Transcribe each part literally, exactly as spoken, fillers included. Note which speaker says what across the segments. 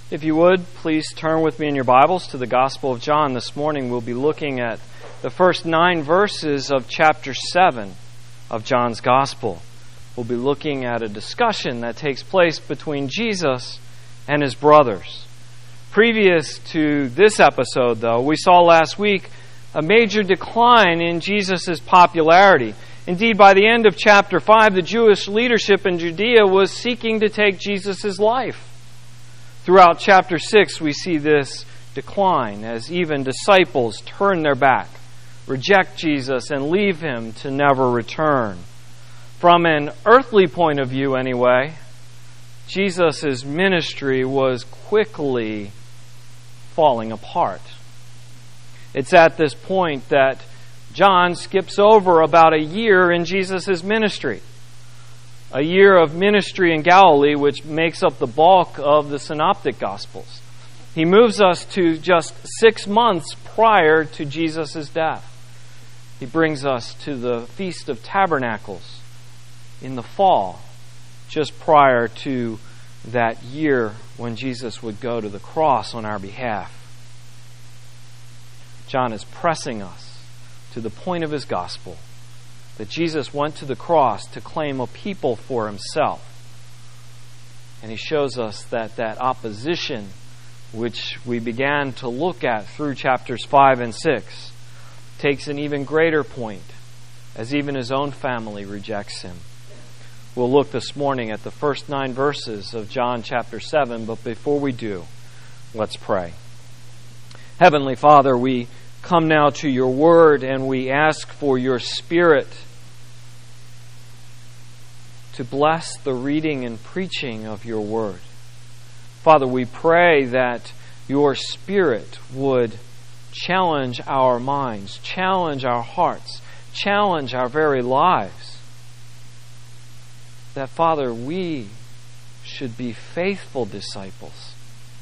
Speaker 1: If you would, please turn with me in your Bibles to the Gospel of John. This morning we'll be looking at the first nine verses of chapter seven of John's Gospel. We'll be looking at a discussion that takes place between Jesus and his brothers. Previous to this episode, though, we saw last week a major decline in Jesus' popularity. Indeed, by the end of chapter five, the Jewish leadership in Judea was seeking to take Jesus' life. Throughout chapter six, we see this decline as even disciples turn their back, reject Jesus, and leave him to never return. From an earthly point of view, anyway, Jesus' ministry was quickly falling apart. It's at this point that John skips over about a year in Jesus' ministry. A year of ministry in Galilee, which makes up the bulk of the Synoptic Gospels. He moves us to just six months prior to Jesus' death. He brings us to the Feast of Tabernacles in the fall, just prior to that year when Jesus would go to the cross on our behalf. John is pressing us to the point of his gospel, that Jesus went to the cross to claim a people for himself. And he shows us that that opposition, which we began to look at through chapters five and six, takes an even greater point, as even his own family rejects him. We'll look this morning at the first nine verses of John chapter seven, but before we do, let's pray. Heavenly Father, we come now to your word and we ask for your Spirit to bless the reading and preaching of your word. Father, we pray that your Spirit would challenge our minds, challenge our hearts, challenge our very lives. That, Father, we should be faithful disciples.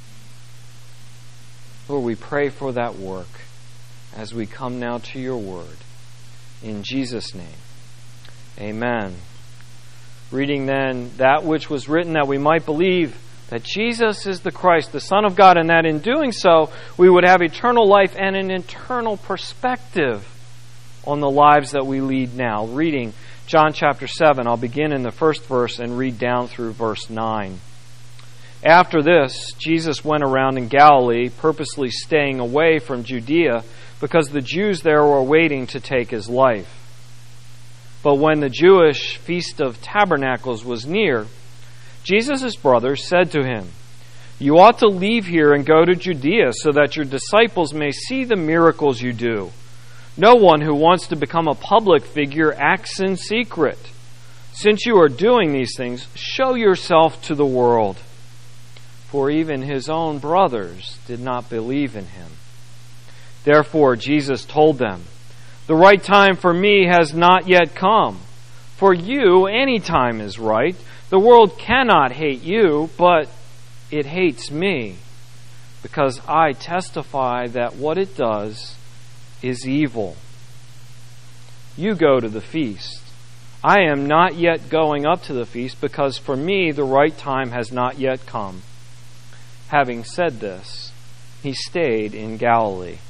Speaker 1: Lord, we pray for that work as we come now to your word. In Jesus' name, amen. Reading then that which was written, that we might believe that Jesus is the Christ, the Son of God, and that in doing so we would have eternal life and an eternal perspective on the lives that we lead now. Reading John chapter seven, I'll begin in the first verse and read down through verse nine. After this, Jesus went around in Galilee, purposely staying away from Judea, because the Jews there were waiting to take his life. But when the Jewish Feast of Tabernacles was near, Jesus' brothers said to him, "You ought to leave here and go to Judea so that your disciples may see the miracles you do. No one who wants to become a public figure acts in secret. Since you are doing these things, show yourself to the world." For even his own brothers did not believe in him. Therefore Jesus told them, "The right time for me has not yet come. For you, any time is right. The world cannot hate you, but it hates me, because I testify that what it does is evil. You go to the feast. I am not yet going up to the feast, because for me the right time has not yet come." Having said this, he stayed in Galilee.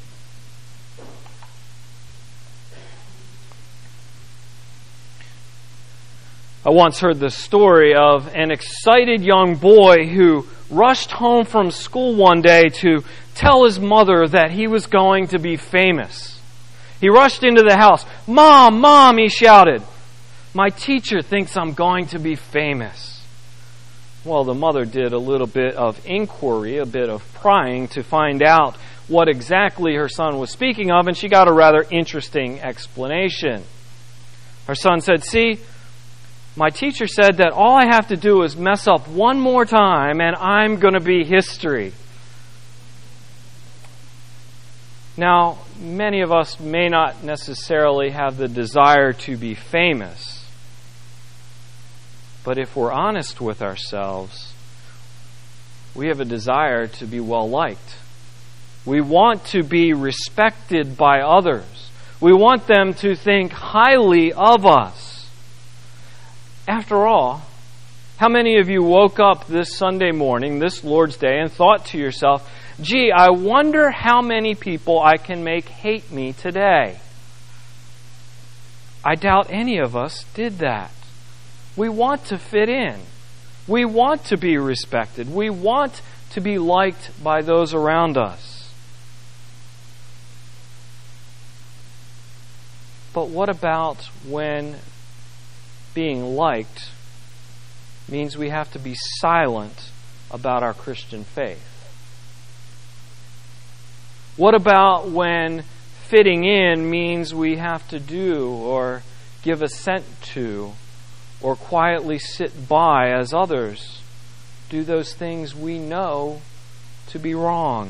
Speaker 1: I once heard the story of an excited young boy who rushed home from school one day to tell his mother that he was going to be famous. He rushed into the house. "Mom, Mom," he shouted, "my teacher thinks I'm going to be famous." Well, the mother did a little bit of inquiry, a bit of prying to find out what exactly her son was speaking of, and she got a rather interesting explanation. Her son said, "See, my teacher said that all I have to do is mess up one more time and I'm going to be history." Now, many of us may not necessarily have the desire to be famous. But if we're honest with ourselves, we have a desire to be well liked. We want to be respected by others. We want them to think highly of us. After all, How many of you woke up this Sunday morning, this Lord's Day, and thought to yourself, gee, I wonder how many people I can make hate me today? I doubt any of us did that. We want to fit in. We want to be respected. We want to be liked by those around us. But what about when being liked means we have to be silent about our Christian faith? What about when fitting in means we have to do or give assent to or quietly sit by as others do those things we know to be wrong?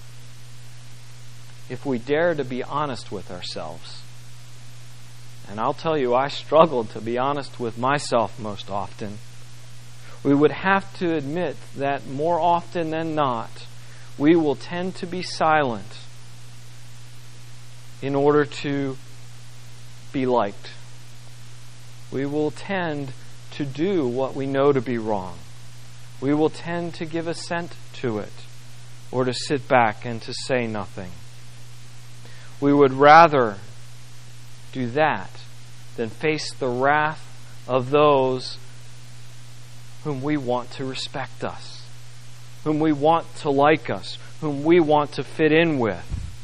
Speaker 1: If we dare to be honest with ourselves, and I'll tell you, I struggled to be honest with myself most often, we would have to admit that more often than not, we will tend to be silent in order to be liked. We will tend to do what we know to be wrong. We will tend to give assent to it or to sit back and to say nothing. We would rather do that than face the wrath of those whom we want to respect us, whom we want to like us, whom we want to fit in with.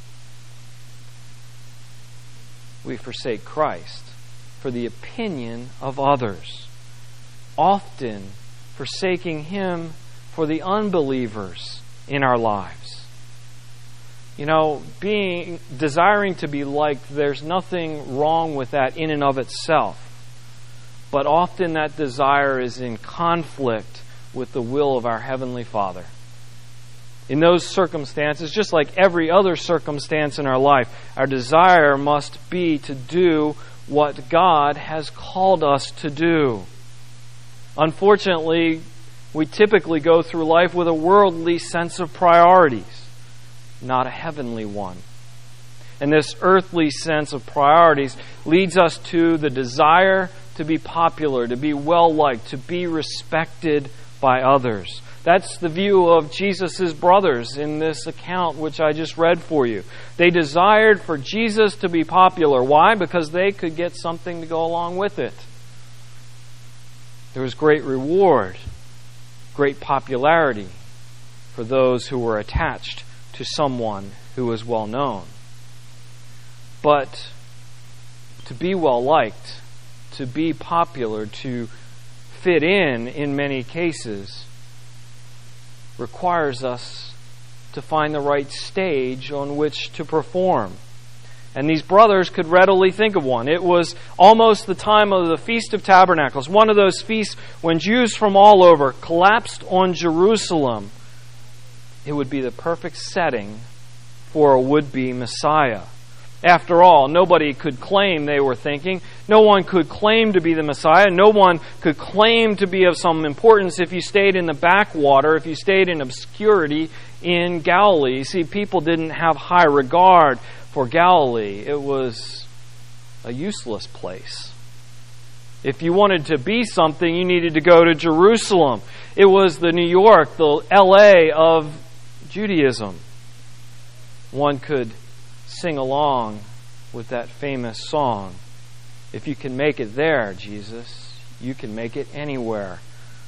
Speaker 1: We forsake Christ for the opinion of others, often forsaking Him for the unbelievers in our lives. You know, being desiring to be liked, there's nothing wrong with that in and of itself. But often that desire is in conflict with the will of our Heavenly Father. In those circumstances, just like every other circumstance in our life, our desire must be to do what God has called us to do. Unfortunately, we typically go through life with a worldly sense of priorities, not a heavenly one. And this earthly sense of priorities leads us to the desire to be popular, to be well-liked, to be respected by others. That's the view of Jesus' brothers in this account which I just read for you. They desired for Jesus to be popular. Why? Because they could get something to go along with it. There was great reward, great popularity for those who were attached to someone who was well known. But to be well liked, to be popular, to fit in in many cases, requires us to find the right stage on which to perform. And these brothers could readily think of one. It was almost the time of the Feast of Tabernacles, one of those feasts when Jews from all over collapsed on Jerusalem. It would be the perfect setting for a would-be Messiah. After all, nobody could claim they were thinking. No one could claim to be the Messiah. No one could claim to be of some importance if you stayed in the backwater, if you stayed in obscurity in Galilee. See, people didn't have high regard for Galilee. It was a useless place. If you wanted to be something, you needed to go to Jerusalem. It was the New York, the L A of Judaism. One could sing along with that famous song. If you can make it there, Jesus, you can make it anywhere.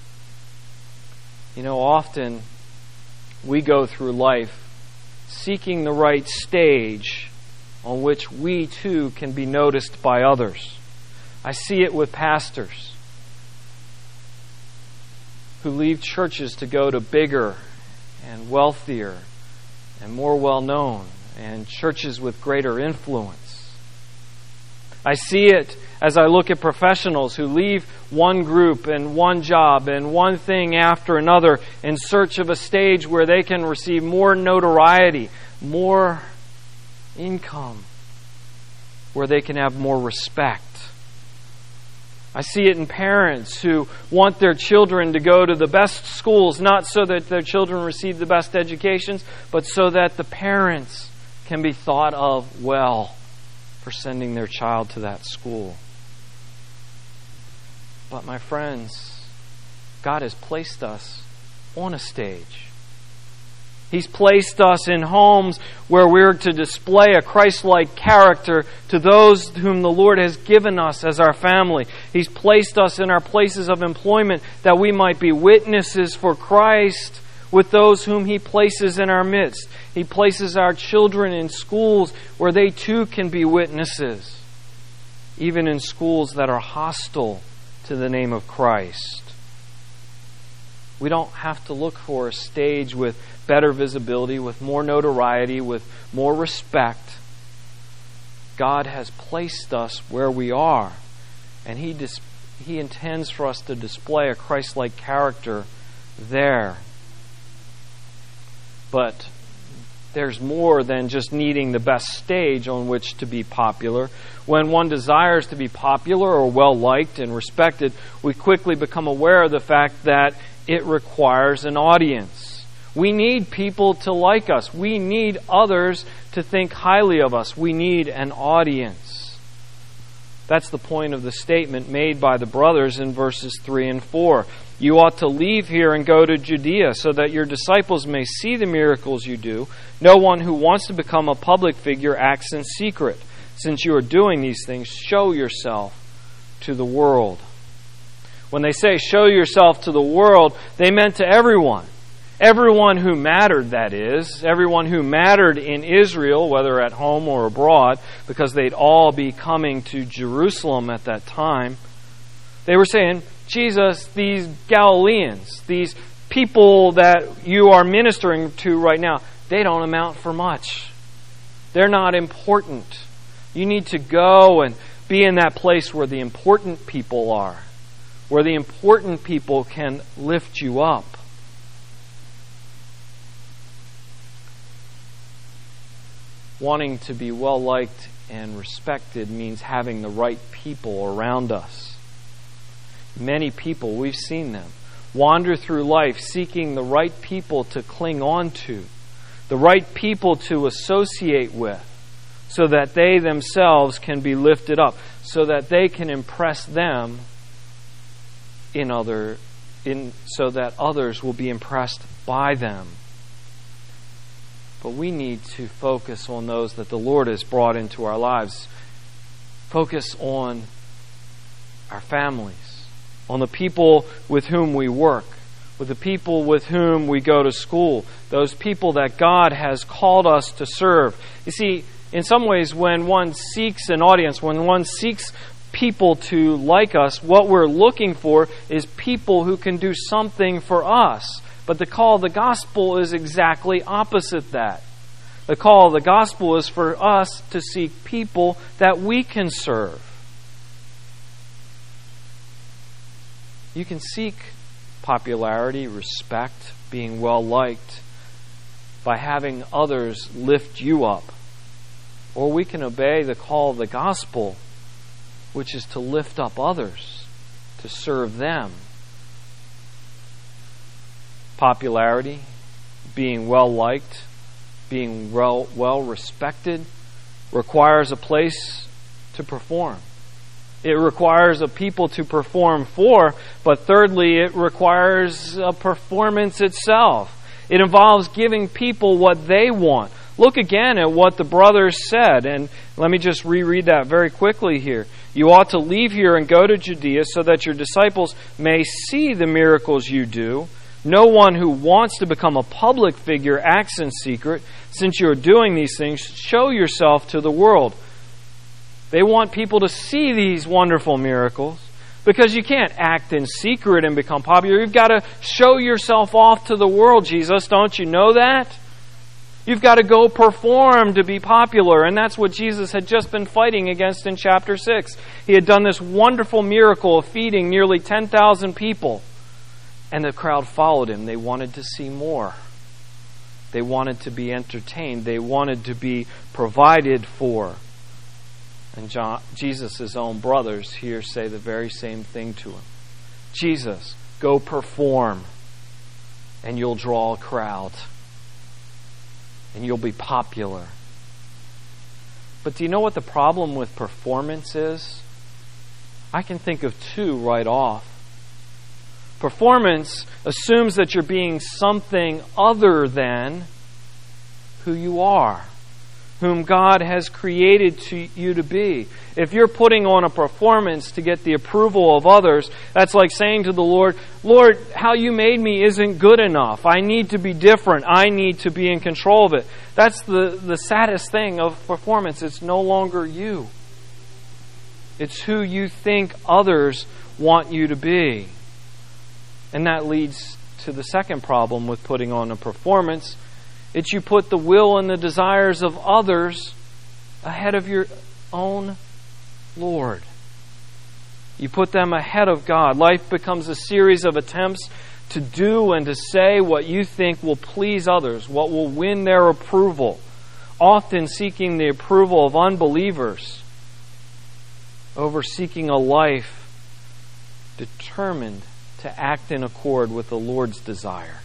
Speaker 1: You know, often we go through life seeking the right stage on which we too can be noticed by others. I see it with pastors who leave churches to go to bigger and wealthier and more well-known and churches with greater influence. I see it as I look at professionals who leave one group and one job and one thing after another in search of a stage where they can receive more notoriety, more income, where they can have more respect. I see it in parents who want their children to go to the best schools, not so that their children receive the best educations, but so that the parents can be thought of well for sending their child to that school. But my friends, God has placed us on a stage. He's placed us in homes where we're to display a Christ-like character to those whom the Lord has given us as our family. He's placed us in our places of employment that we might be witnesses for Christ with those whom He places in our midst. He places our children in schools where they too can be witnesses, even in schools that are hostile to the name of Christ. We don't have to look for a stage with better visibility, with more notoriety, with more respect. God has placed us where we are, and He dis- He intends for us to display a Christ-like character there. But there's more than just needing the best stage on which to be popular. When one desires to be popular or well-liked and respected, we quickly become aware of the fact that it requires an audience. We need people to like us. We need others to think highly of us. We need an audience. That's the point of the statement made by the brothers in verses three and four. You ought to leave here and go to Judea so that your disciples may see the miracles you do. No one who wants to become a public figure acts in secret. Since you are doing these things, show yourself to the world. When they say show yourself to the world, they meant to everyone. Everyone who mattered, that is. Everyone who mattered in Israel, whether at home or abroad, because they'd all be coming to Jerusalem at that time. They were saying, Jesus, these Galileans, these people that you are ministering to right now, they don't amount for much. They're not important. You need to go and be in that place where the important people are, where the important people can lift you up. Wanting to be well-liked and respected means having the right people around us. Many people, we've seen them, wander through life seeking the right people to cling on to, the right people to associate with, so that they themselves can be lifted up, so that they can impress them in other, in so that others will be impressed by them. But we need to focus on those that the Lord has brought into our lives. Focus on our families, on the people with whom we work, with the people with whom we go to school, those people that God has called us to serve. You see, in some ways, when one seeks an audience, when one seeks people to like us, what we're looking for is people who can do something for us. But the call of the gospel is exactly opposite that. The call of the gospel is for us to seek people that we can serve. You can seek popularity, respect, being well-liked by having others lift you up. Or we can obey the call of the gospel, which is to lift up others, to serve them. Popularity, being well-liked, being well, well-respected, requires a place to perform. It requires a people to perform for, but thirdly, it requires a performance itself. It involves giving people what they want. Look again at what the brothers said, and let me just reread that very quickly here. You ought to leave here and go to Judea so that your disciples may see the miracles you do. No one who wants to become a public figure acts in secret. Since you are doing these things, show yourself to the world. They want people to see these wonderful miracles, because you can't act in secret and become popular. You've got to show yourself off to the world, Jesus. Don't you know that? You've got to go perform to be popular. And that's what Jesus had just been fighting against in chapter six. He had done this wonderful miracle of feeding nearly ten thousand people. And the crowd followed him. They wanted to see more. They wanted to be entertained. They wanted to be provided for. And John, Jesus' own brothers here say the very same thing to him. Jesus, go perform, and you'll draw a crowd. And you'll be popular. But do you know what the problem with performance is? I can think of two right off. Performance assumes that you're being something other than who you are, whom God has created to you to be. If you're putting on a performance to get the approval of others, that's like saying to the Lord, Lord, how you made me isn't good enough. I need to be different. I need to be in control of it. That's the, the saddest thing of performance. It's no longer you. It's who you think others want you to be. And that leads to the second problem with putting on a performance. It's you put the will and the desires of others ahead of your own Lord. You put them ahead of God. Life becomes a series of attempts to do and to say what you think will please others, what will win their approval, often seeking the approval of unbelievers over seeking a life determined to act in accord with the Lord's desire.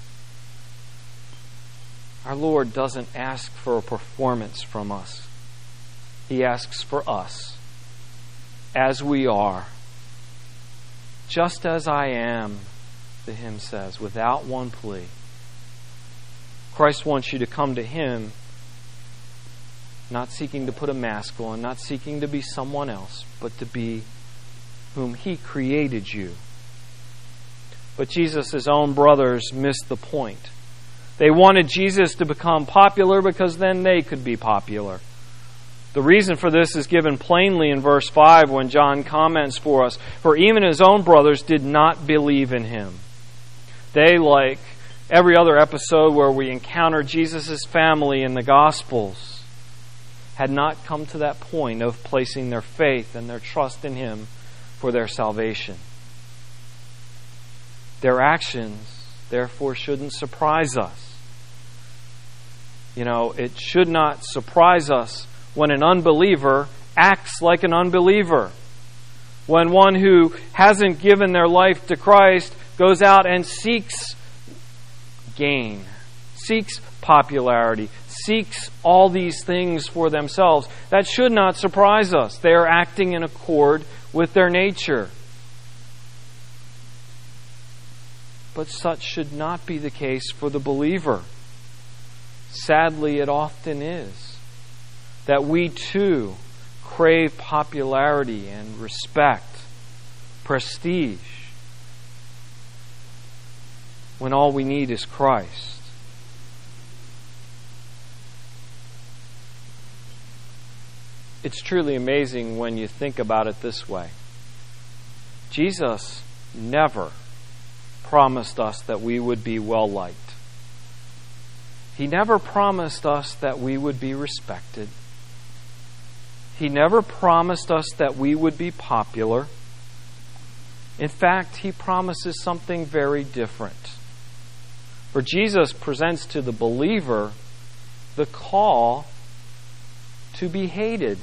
Speaker 1: Our Lord doesn't ask for a performance from us. He asks for us as we are. Just as I am, the hymn says, without one plea. Christ wants you to come to Him, not seeking to put a mask on, not seeking to be someone else, but to be whom He created you. But Jesus' own brothers missed the point. They wanted Jesus to become popular because then they could be popular. The reason for this is given plainly in verse five when John comments for us. For even His own brothers did not believe in Him. They, like every other episode where we encounter Jesus' family in the Gospels, had not come to that point of placing their faith and their trust in Him for their salvation. Their actions, therefore, shouldn't surprise us. You know, it should not surprise us when an unbeliever acts like an unbeliever. When one who hasn't given their life to Christ goes out and seeks gain, seeks popularity, seeks all these things for themselves. That should not surprise us. They are acting in accord with their nature. But such should not be the case for the believer. Sadly, it often is. That we too crave popularity and respect, prestige, when all we need is Christ. It's truly amazing when you think about it this way. Jesus never promised us that we would be well-liked. He never promised us that we would be respected. He never promised us that we would be popular. In fact, He promises something very different. For Jesus presents to the believer the call to be hated.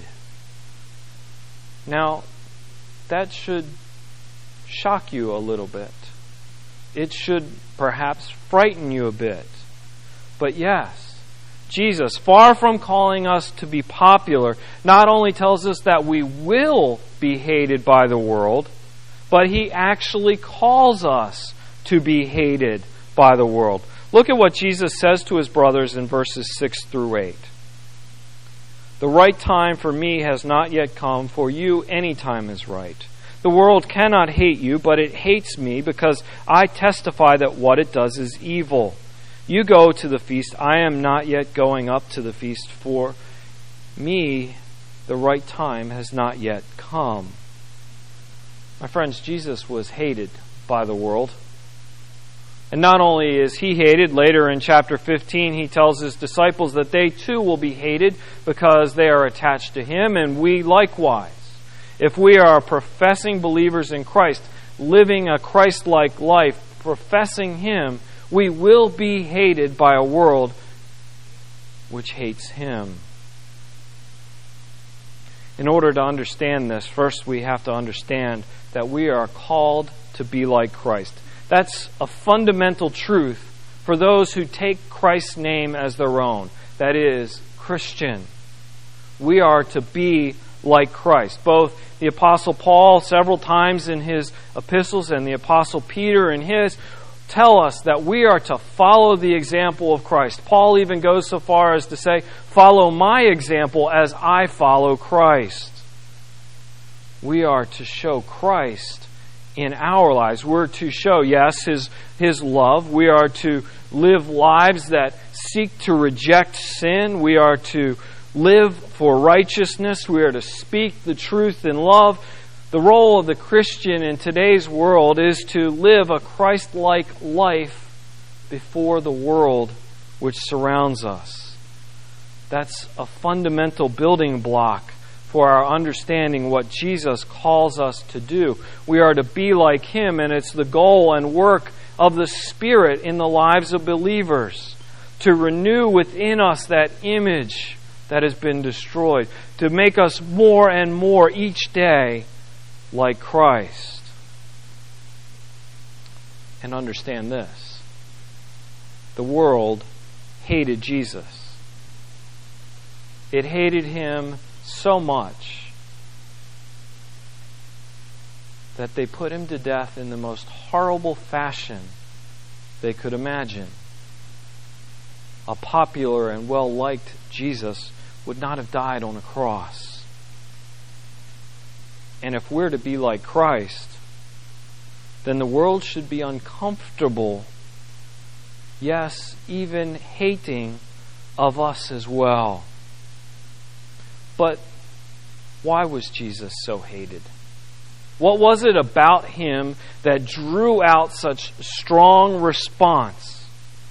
Speaker 1: Now, that should shock you a little bit. It should perhaps frighten you a bit. But yes, Jesus, far from calling us to be popular, not only tells us that we will be hated by the world, but He actually calls us to be hated by the world. Look at what Jesus says to His brothers in verses six through eight. The right time for me has not yet come. For you, any time is right. The world cannot hate you, but it hates me because I testify that what it does is evil. You go to the feast. I am not yet going up to the feast. For me, the right time has not yet come. My friends, Jesus was hated by the world. And not only is He hated, later in chapter fifteen, He tells His disciples that they too will be hated because they are attached to Him, and we likewise. If we are professing believers in Christ, living a Christ-like life, professing Him, we will be hated by a world which hates Him. In order to understand this, first we have to understand that we are called to be like Christ. That's a fundamental truth for those who take Christ's name as their own. That is, Christian. We are to be like Christ. Both the Apostle Paul several times in his epistles and the Apostle Peter in his tell us that we are to follow the example of Christ. Paul even goes so far as to say, follow my example as I follow Christ. We are to show Christ in our lives. We're to show, yes, His, His love. We are to live lives that seek to reject sin. We are to live for righteousness. We are to speak the truth in love. The role of the Christian in today's world is to live a Christ-like life before the world which surrounds us. That's a fundamental building block for our understanding what Jesus calls us to do. We are to be like Him, and it's the goal and work of the Spirit in the lives of believers to renew within us that image that has been destroyed, to make us more and more each day like Christ. And understand this: the world hated Jesus. It hated Him so much that they put Him to death in the most horrible fashion they could imagine. A popular and well-liked Jesus would not have died on a cross. And if we're to be like Christ, then the world should be uncomfortable, yes, even hating of us as well. But why was Jesus so hated? What was it about Him that drew out such strong response?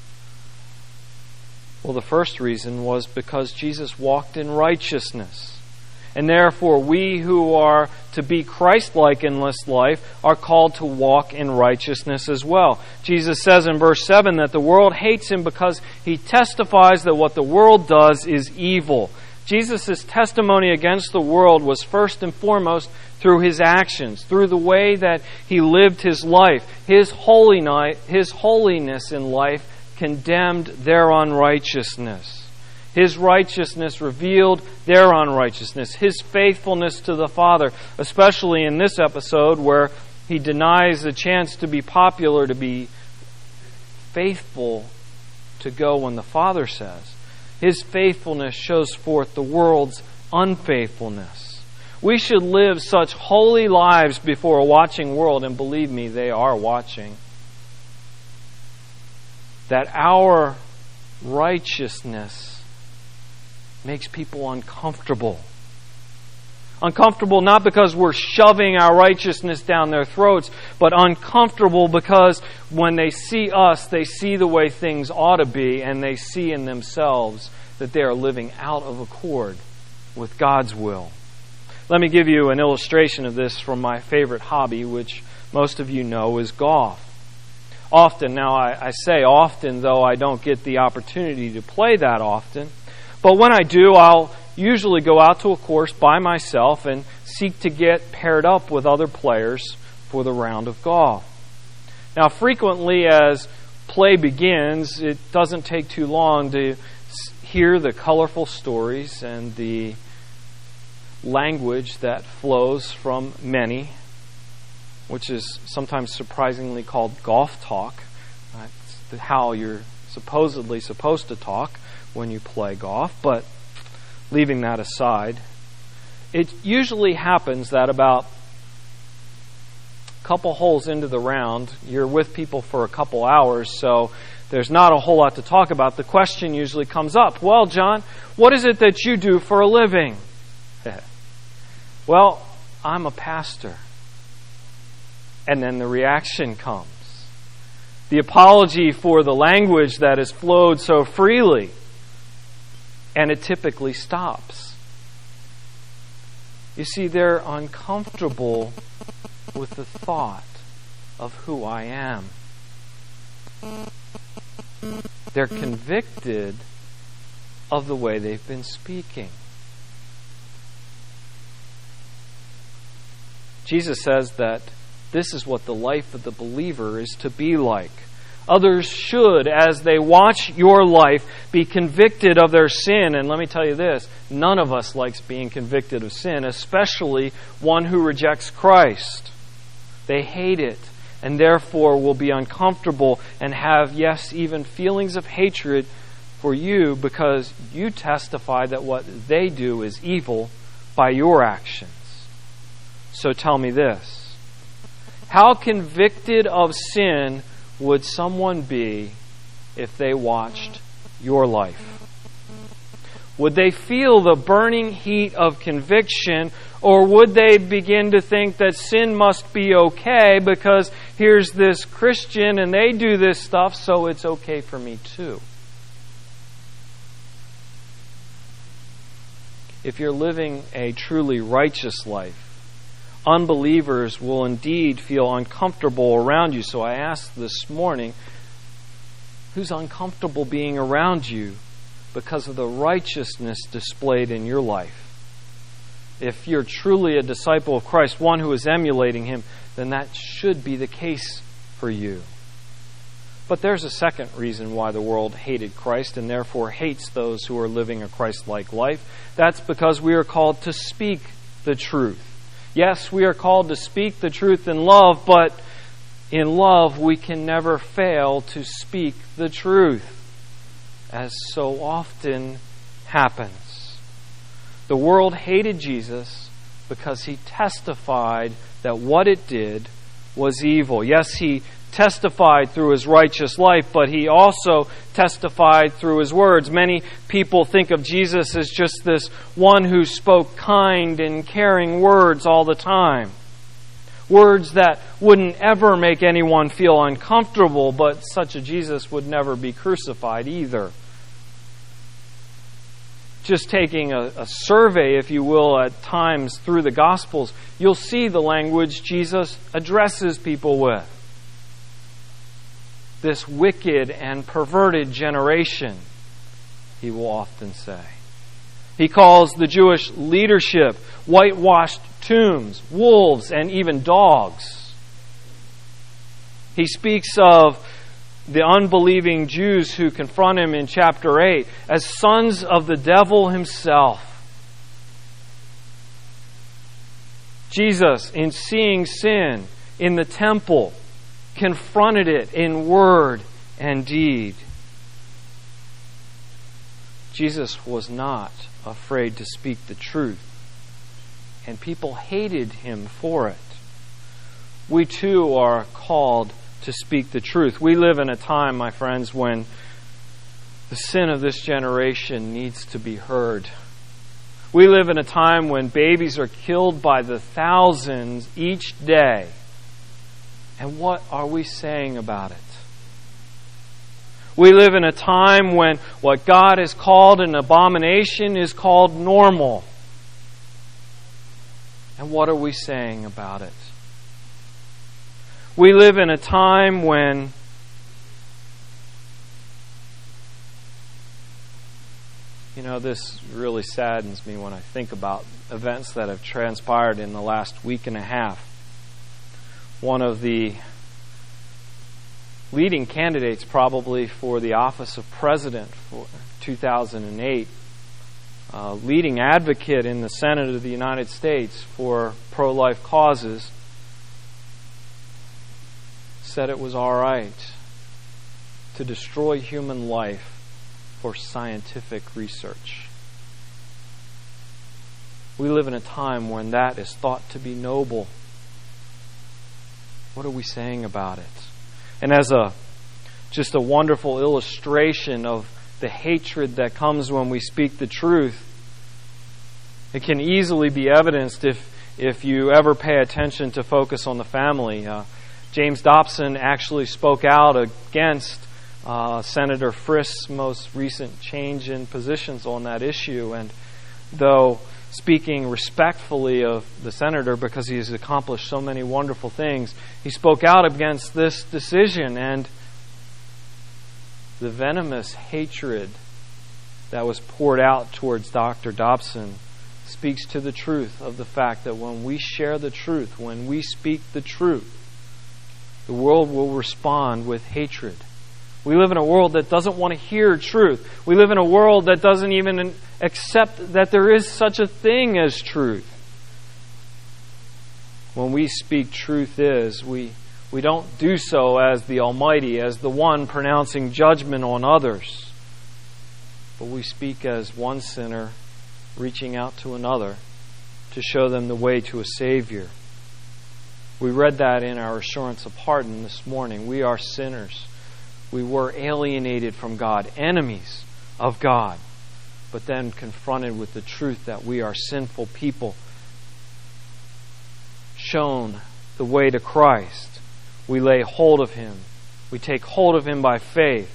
Speaker 1: Well, the first reason was because Jesus walked in righteousness. And therefore, we who are to be Christ-like in this life are called to walk in righteousness as well. Jesus says in verse seven that the world hates Him because He testifies that what the world does is evil. Jesus' testimony against the world was first and foremost through His actions, through the way that He lived His life. His holiness, His holiness in life condemned their unrighteousness. His righteousness revealed their unrighteousness. His faithfulness to the Father, especially in this episode where He denies the chance to be popular, to be faithful to go when the Father says. His faithfulness shows forth the world's unfaithfulness. We should live such holy lives before a watching world, and believe me, they are watching, that our righteousness makes people uncomfortable. Uncomfortable not because we're shoving our righteousness down their throats, but uncomfortable because when they see us, they see the way things ought to be, and they see in themselves that they are living out of accord with God's will. Let me give you an illustration of this from my favorite hobby, which most of you know is golf. Often, now I, I say often, though I don't get the opportunity to play that often, but when I do, I'll usually go out to a course by myself and seek to get paired up with other players for the round of golf. Now, frequently as play begins, it doesn't take too long to hear the colorful stories and the language that flows from many, which is sometimes surprisingly called golf talk. That's how you're supposedly supposed to talk when you play golf, but leaving that aside, it usually happens that about a couple holes into the round, you're with people for a couple hours, so there's not a whole lot to talk about. The question usually comes up, well, John, what is it that you do for a living? Well, I'm a pastor. And then the reaction comes. The apology for the language that has flowed so freely. And it typically stops. You see, they're uncomfortable with the thought of who I am. They're convicted of the way they've been speaking. Jesus says that this is what the life of the believer is to be like. Others should, as they watch your life, be convicted of their sin. And let me tell you this, none of us likes being convicted of sin, especially one who rejects Christ. They hate it, and therefore will be uncomfortable and have, yes, even feelings of hatred for you because you testify that what they do is evil by your actions. So tell me this. How convicted of sin would someone be if they watched your life? Would they feel the burning heat of conviction, or would they begin to think that sin must be okay because here's this Christian and they do this stuff, so it's okay for me too? If you're living a truly righteous life, unbelievers will indeed feel uncomfortable around you. So I asked this morning, who's uncomfortable being around you because of the righteousness displayed in your life? If you're truly a disciple of Christ, one who is emulating Him, then that should be the case for you. But there's a second reason why the world hated Christ and therefore hates those who are living a Christ-like life. That's because we are called to speak the truth. Yes, we are called to speak the truth in love, but in love we can never fail to speak the truth, as so often happens. The world hated Jesus because He testified that what it did was evil. Yes, He testified through His righteous life, but He also testified through His words. Many people think of Jesus as just this one who spoke kind and caring words all the time. Words that wouldn't ever make anyone feel uncomfortable, but such a Jesus would never be crucified either. Just taking a, a survey, if you will, at times through the Gospels, you'll see the language Jesus addresses people with. This wicked and perverted generation, He will often say. He calls the Jewish leadership whitewashed tombs, wolves, and even dogs. He speaks of the unbelieving Jews who confront Him in chapter eight as sons of the devil himself. Jesus, in seeing sin in the temple, confronted it in word and deed. Jesus was not afraid to speak the truth, and people hated Him for it. We too are called to speak the truth. We live in a time, my friends, when the sin of this generation needs to be heard. We live in a time when babies are killed by the thousands each day. And what are we saying about it? We live in a time when what God has called an abomination is called normal. And what are we saying about it? We live in a time when you know, this really saddens me when I think about events that have transpired in the last week and a half. One of the leading candidates probably for the office of president for two thousand eight, uh, leading advocate in the Senate of the United States for pro-life causes, said it was all right to destroy human life for scientific research. We live in a time when that is thought to be noble. What are we saying about it? And as a just a wonderful illustration of the hatred that comes when we speak the truth, it can easily be evidenced if if you ever pay attention to Focus on the Family. Uh, James Dobson actually spoke out against uh, Senator Frist's most recent change in positions on that issue. And though speaking respectfully of the senator because he has accomplished so many wonderful things, he spoke out against this decision, and the venomous hatred that was poured out towards Doctor Dobson speaks to the truth of the fact that when we share the truth, when we speak the truth, the world will respond with hatred We live in a world that doesn't want to hear truth. We live in a world that doesn't even accept that there is such a thing as truth. When we speak truth is, we, we don't do so as the Almighty, as the one pronouncing judgment on others. But we speak as one sinner reaching out to another to show them the way to a Savior. We read that in our assurance of pardon this morning. We are sinners. We were alienated from God, enemies of God, but then confronted with the truth that we are sinful people, shown the way to Christ. We lay hold of Him. We take hold of Him by faith.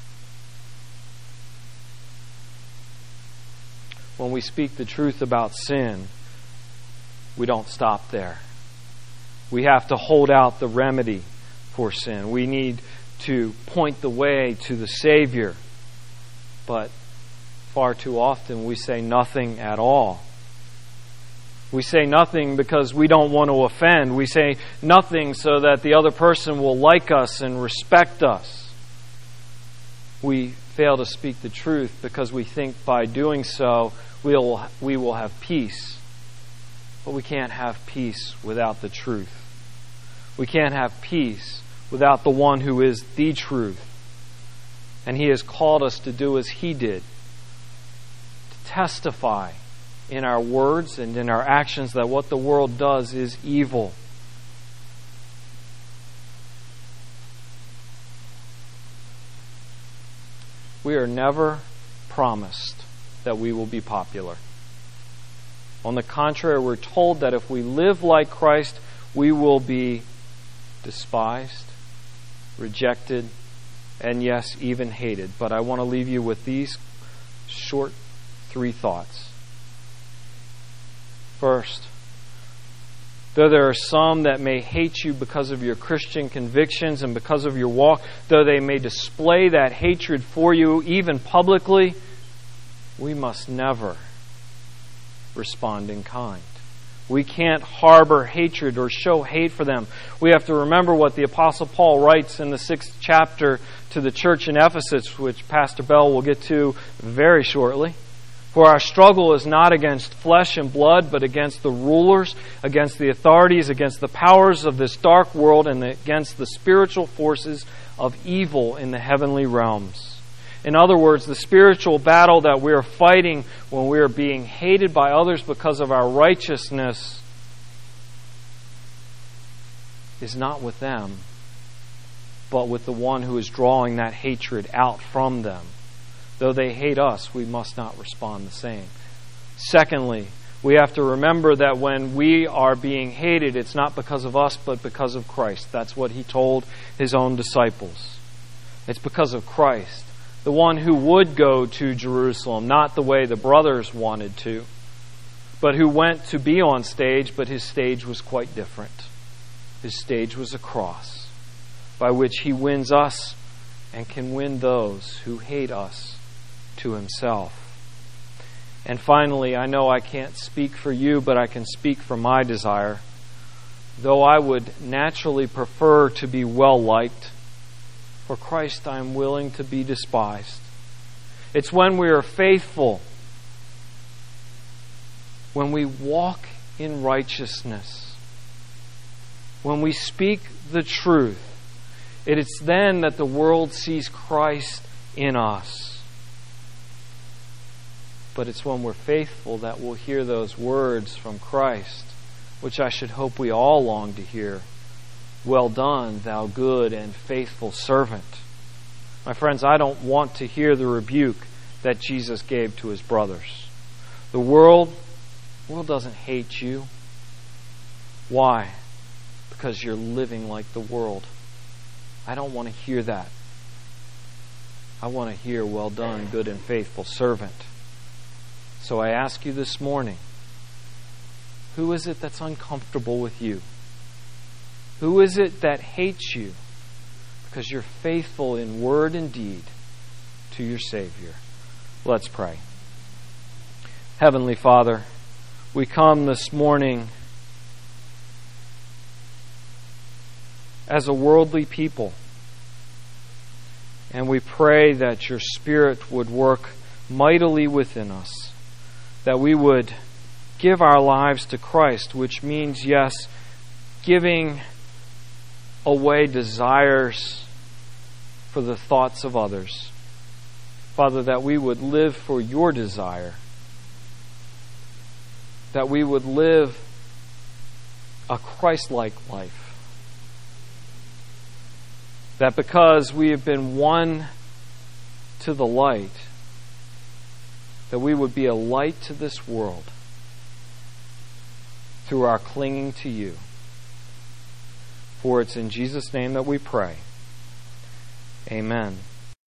Speaker 1: When we speak the truth about sin, we don't stop there. We have to hold out the remedy for sin. We need to point the way to the Savior. But far too often we say nothing at all. We say nothing because we don't want to offend. We say nothing so that the other person will like us and respect us. We fail to speak the truth because we think by doing so we'll, we will have peace. But we can't have peace without the truth. We can't have peace without the one who is the truth. And He has called us to do as He did, to testify in our words and in our actions that what the world does is evil. We are never promised that we will be popular. On the contrary, we're told that if we live like Christ, we will be despised, rejected, and yes, even hated. But I want to leave you with these short three thoughts. First, though there are some that may hate you because of your Christian convictions and because of your walk, though they may display that hatred for you even publicly, we must never respond in kind. We can't harbor hatred or show hate for them. We have to remember what the Apostle Paul writes in the sixth chapter to the church in Ephesus, which Pastor Bell will get to very shortly. For our struggle is not against flesh and blood, but against the rulers, against the authorities, against the powers of this dark world, and against the spiritual forces of evil in the heavenly realms. In other words, the spiritual battle that we are fighting when we are being hated by others because of our righteousness is not with them, but with the one who is drawing that hatred out from them. Though they hate us, we must not respond the same. Secondly, we have to remember that when we are being hated, it's not because of us, but because of Christ. That's what He told His own disciples. It's because of Christ, the one who would go to Jerusalem, not the way the brothers wanted to, but who went to be on stage, but His stage was quite different. His stage was a cross, by which He wins us and can win those who hate us to Himself. And finally, I know I can't speak for you, but I can speak for my desire. Though I would naturally prefer to be well-liked, for Christ I am willing to be despised. It's when we are faithful, when we walk in righteousness, when we speak the truth, it is then that the world sees Christ in us. But it's when we're faithful that we'll hear those words from Christ, which I should hope we all long to hear. Well done, thou good and faithful servant. My friends, I don't want to hear the rebuke that Jesus gave to His brothers. The world, the world doesn't hate you. Why? Because you're living like the world. I don't want to hear that. I want to hear, well done, good and faithful servant. So I ask you this morning, who is it that's uncomfortable with you? Who is it that hates you because you're faithful in word and deed to your Savior? Let's pray. Heavenly Father, we come this morning as a worldly people, And we pray that your Spirit would work mightily within us, that we would give our lives to Christ, which means, yes, giving away desires for the thoughts of others. Father, that we would live for your desire, that we would live a Christ-like life, that because we have been won to the light, that we would be a light to this world through our clinging to you. For it's in Jesus' name that we pray. Amen.